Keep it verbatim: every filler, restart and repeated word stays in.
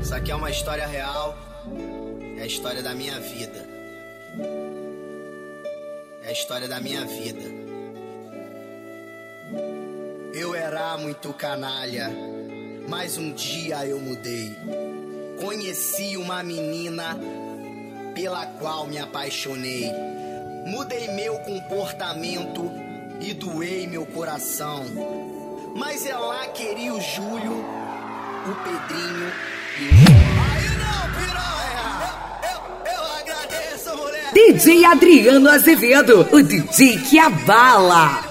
Isso aqui é uma história real, é a história da minha vida. É a história da minha vida. Eu era muito canalha, mas um dia eu mudei. Conheci uma menina pela qual me apaixonei. Mudei meu comportamento e doei meu coração. Mas ela queria o Júlio, o Pedrinho e o João. Aí não, piranha! Eu, eu, eu agradeço, mulher! D J Adriano Azevedo, o D J que abala.